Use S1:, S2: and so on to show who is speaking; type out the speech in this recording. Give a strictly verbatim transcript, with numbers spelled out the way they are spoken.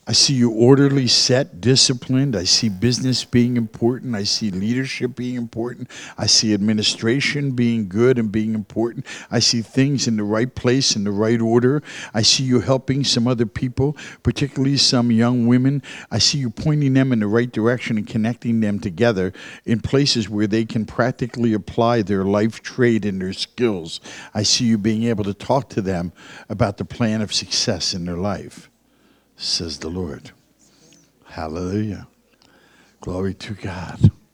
S1: I see you orderly, set, disciplined. I see business being important. I see leadership being important. I see administration being good and being important. I see things in the right place, in the right order. I see you helping some other people, particularly some young women. I see you pointing them in the right direction and connecting them together in places where they can practically apply their life trade and their skills. I see you being able to talk to them about the plan of success in their life, says the Lord. Hallelujah. Glory to God.